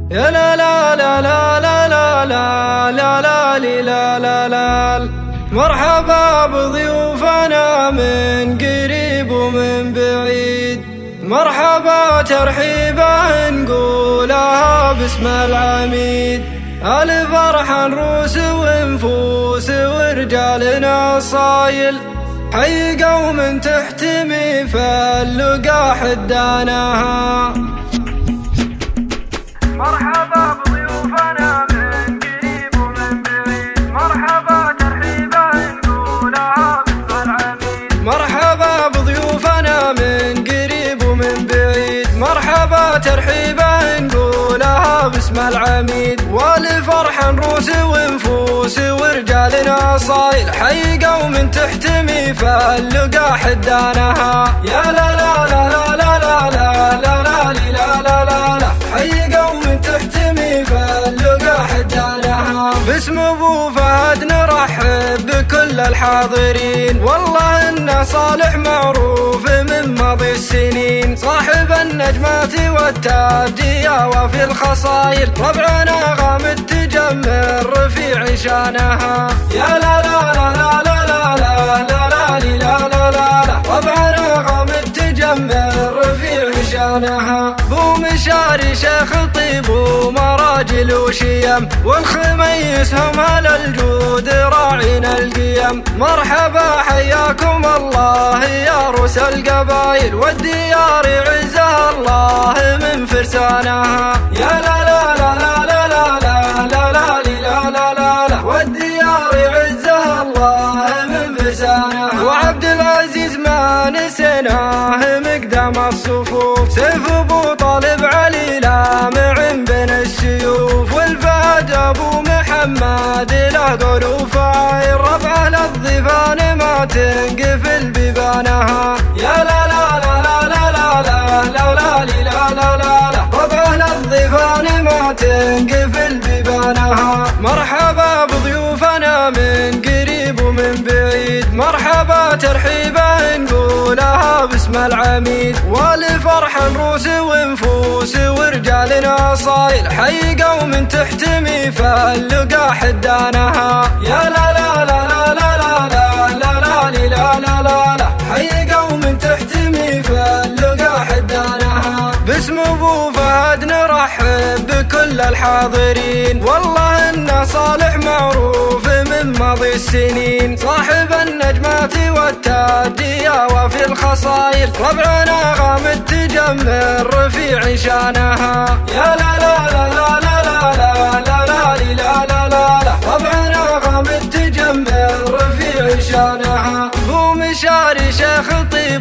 يا لا لا لا لا لا لا لا لا لا لا لا لا. مرحبا بضيوفنا من قريب ومن بعيد، مرحبا ترحيبا نقولها باسم العميد. الفرح نروس ونفوس ورجالنا الصايل، حي قوم تحتمي فاللقا حدانها. مرحبا بضيوفنا من قريب ومن بعيد، مرحبا ترحيبا نقولها باسم العميد. مرحبا بضيوفنا من قريب ومن بعيد، مرحبا ترحيبا نقولها باسم العميد. والفرح نروس ونفوس ورجالنا صايل، حي قوم تحتمي فاللقا حدانها. يا لا لا لا لا لا لا لا لا لا لا لا لا لا، حي قوم تحتمي فاللقا حدانها. باسم ابو فهد نرحب بكل الحاضرين، والله انه صالح معروف من ماضي السنين، صاحب النجمات والتاجية وفي الخصايل، ربعنا غامد تجمر رفيع شانها. يا لا لا لا لا لا لا لا لا لا لا لا، ربعنا غامد تجمر رفيع شانها. بو مشاري شيخ طيب ومراجل وشيم، والخميس هم على الجود راعينا القيم. مرحبا حياكم الله يا روس القبايل، والديار يعزها الله من فرسانها. يا لا لا لا لا لا لا لا لا لا لا لا لا، والديار يعزها الله من فرسانها. وعبد العزيز ما نسيناه مقدام الصفوف، سيف ابو طالب علي لامع بين السيوف، والفهد ابو محمد له قول وفاير، ربعه للضيفان ما تنقفل بيبانها. يا لا لا لا لا لا لا لا لا لا لا لا، ربعه للضيفان ما تنقفل بيبانها. مرحبا بضيوفنا من قريب ومن بعيد، مرحبا ترحيبا نقولها باسم العميد. والفرح نروس ونفوس ورجالنا صايل، حي قوم تحتمي فاللقا حدانها. يا لا لا لا لا لا لا لا لا لا لا لا لا، حي قوم تحتمي فاللقا حدانها. باسم ابو فهد نرحب بكل الحاضرين، والله انه صالح معروف من ماضي السنين، صاحب النجمات والتاجية وفي الخصايل، ربعنا غامد تجمر رفيع شانها. يا لا لا لا لا لا لا لا لا لا لا لا، ربعنا غامد تجمر رفيع شانها. بو مشاري شيخ طيب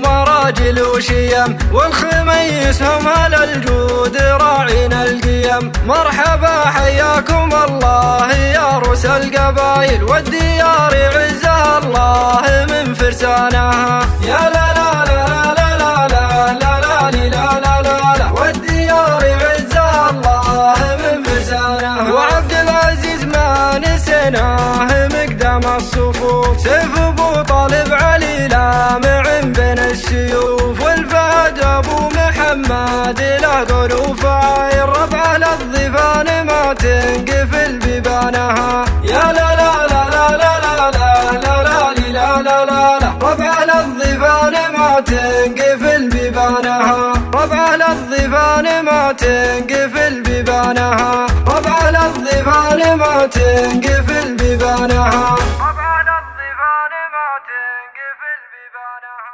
ومراجل وشيم، والخميس هم على الجود راعينا القيم. مرحبا حياكم الله يا روس القبايل، والديار يعزها الله من فرسانها. يا لا لا لا لا لا لا لا لا لا لا، والديار يعزها الله من فرسانها. وعبد العزيز ما نسيناه مقدام الصفوف، سيف ابو طالب علي لامع بين السيوف، والفهد ابو محمد له قول وفاير، ربعه للضيفان ما تنقفل بيبانها. يا لا لا لا لا لا لا لا لا لا لا، ربعه للضيفان ما تنقفل بيبانها. ربعه للضيفان ما تنقفل بيبانها. ربعه للضيفان ما تنقفل بيبانها. ربعه للضيفان ما تنقفل بيبانها.